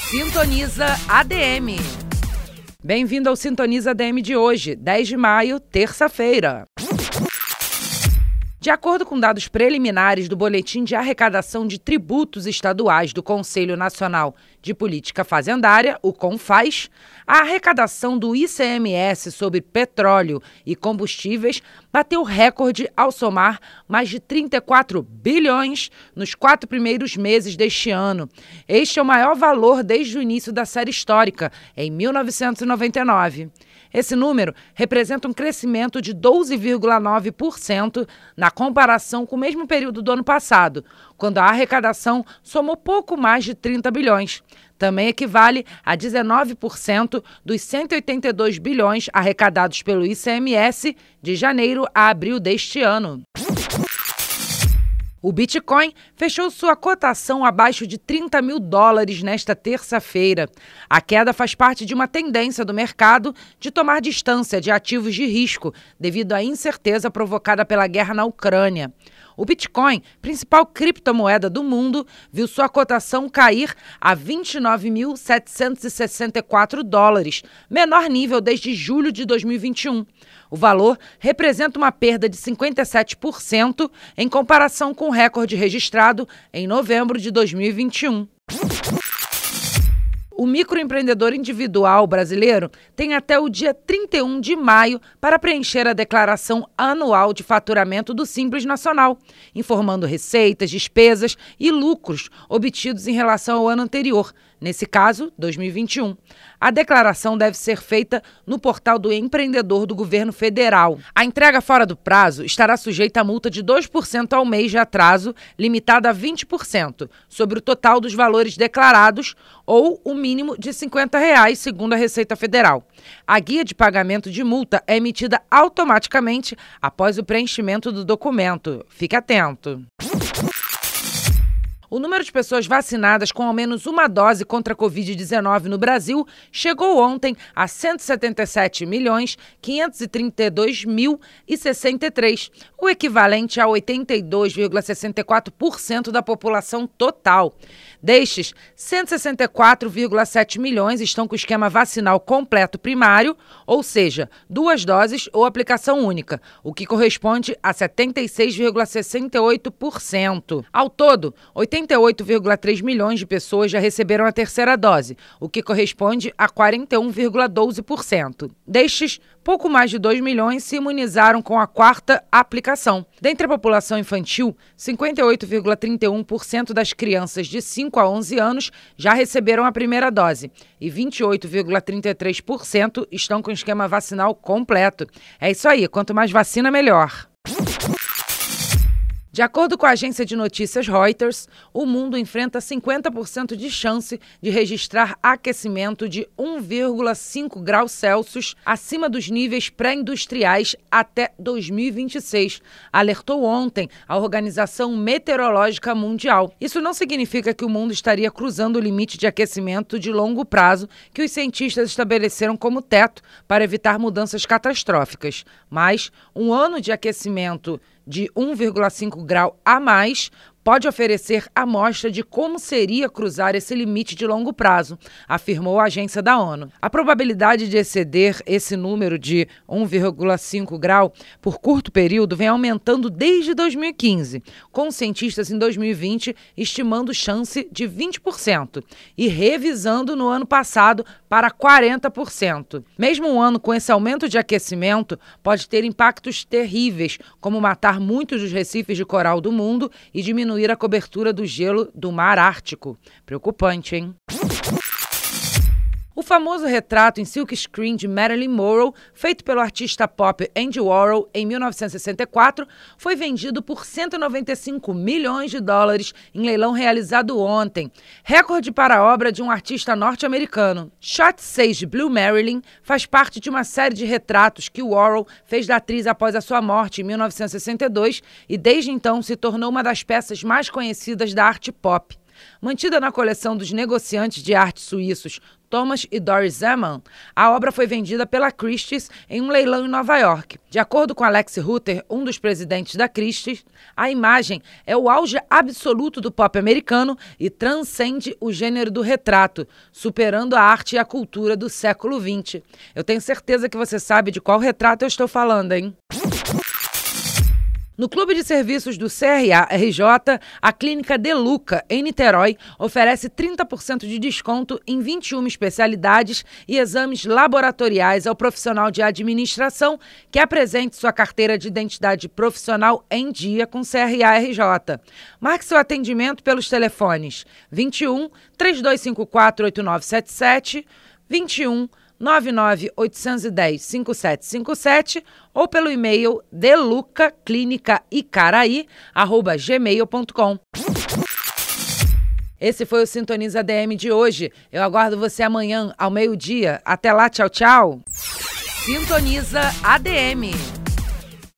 Sintoniza ADM. Bem-vindo ao Sintoniza ADM de hoje, 10 de maio, terça-feira. De acordo com dados preliminares do Boletim de Arrecadação de Tributos Estaduais do Conselho Nacional de Política Fazendária, o CONFAZ, a arrecadação do ICMS sobre petróleo e combustíveis bateu recorde ao somar mais de 34 bilhões nos 4 primeiros meses deste ano. Este é o maior valor desde o início da série histórica, em 1999. Esse número representa um crescimento de 12,9% na comparação com o mesmo período do ano passado, quando a arrecadação somou pouco mais de 30 bilhões. Também equivale a 19% dos 182 bilhões arrecadados pelo ICMS de janeiro a abril deste ano. O Bitcoin fechou sua cotação abaixo de $30 mil nesta terça-feira. A queda faz parte de uma tendência do mercado de tomar distância de ativos de risco devido à incerteza provocada pela guerra na Ucrânia. O Bitcoin, principal criptomoeda do mundo, viu sua cotação cair a $29.764, menor nível desde julho de 2021. O valor representa uma perda de 57% em comparação com o recorde registrado em novembro de 2021. O microempreendedor individual brasileiro tem até o dia 31 de maio para preencher a declaração anual de faturamento do Simples Nacional, informando receitas, despesas e lucros obtidos em relação ao ano anterior, nesse caso, 2021. A declaração deve ser feita no portal do empreendedor do governo federal. A entrega fora do prazo estará sujeita a multa de 2% ao mês de atraso, limitada a 20%, sobre o total dos valores declarados ou o mínimo de R$ 50, segundo a Receita Federal. A guia de pagamento de multa é emitida automaticamente após o preenchimento do documento. Fique atento. O número de pessoas vacinadas com ao menos uma dose contra a Covid-19 no Brasil chegou ontem a 177.532.063, o equivalente a 82,64% da população total. Destes, 164,7 milhões estão com o esquema vacinal completo primário, ou seja, 2 doses ou aplicação única, o que corresponde a 76,68%. Ao todo, 88,3 milhões de pessoas já receberam a terceira dose, o que corresponde a 41,12%. Destes, pouco mais de 2 milhões se imunizaram com a quarta aplicação. Dentre a população infantil, 58,31% das crianças de 5 a 11 anos já receberam a primeira dose e 28,33% estão com o esquema vacinal completo. É isso aí, quanto mais vacina, melhor. De acordo com a agência de notícias Reuters, o mundo enfrenta 50% de chance de registrar aquecimento de 1,5 graus Celsius acima dos níveis pré-industriais até 2026, alertou ontem a Organização Meteorológica Mundial. Isso não significa que o mundo estaria cruzando o limite de aquecimento de longo prazo que os cientistas estabeleceram como teto para evitar mudanças catastróficas, mas um ano de aquecimento de 1,5 grau a mais pode oferecer amostra de como seria cruzar esse limite de longo prazo, afirmou a agência da ONU. A probabilidade de exceder esse número de 1,5 grau por curto período vem aumentando desde 2015, com cientistas em 2020 estimando chance de 20% e revisando no ano passado para 40%. Mesmo um ano com esse aumento de aquecimento pode ter impactos terríveis, como matar muitos dos recifes de coral do mundo e diminuir a cobertura do gelo do Mar Ártico. Preocupante, hein? O famoso retrato em silkscreen de Marilyn Monroe, feito pelo artista pop Andy Warhol em 1964, foi vendido por $195 milhões em leilão realizado ontem, recorde para a obra de um artista norte-americano. Shot 6 de Blue Marilyn faz parte de uma série de retratos que Warhol fez da atriz após a sua morte em 1962 e desde então se tornou uma das peças mais conhecidas da arte pop. Mantida na coleção dos negociantes de arte suíços Thomas e Doris Zeman, a obra foi vendida pela Christie's em um leilão em Nova York. De acordo com Alex Rutter, um dos presidentes da Christie's, a imagem é o auge absoluto do pop americano e transcende o gênero do retrato, superando a arte e a cultura do século XX. Eu tenho certeza que você sabe de qual retrato eu estou falando, hein? No Clube de Serviços do CRA-RJ, a Clínica De Luca, em Niterói, oferece 30% de desconto em 21 especialidades e exames laboratoriais ao profissional de administração que apresente sua carteira de identidade profissional em dia com CRA-RJ. Marque seu atendimento pelos telefones 21 3254 8977, 21 99810-5757 ou pelo e-mail delucaclinicaicaraí@gmail.com. Esse foi o Sintoniza ADM de hoje. Eu aguardo você amanhã ao meio-dia. Até lá, tchau, tchau. Sintoniza ADM.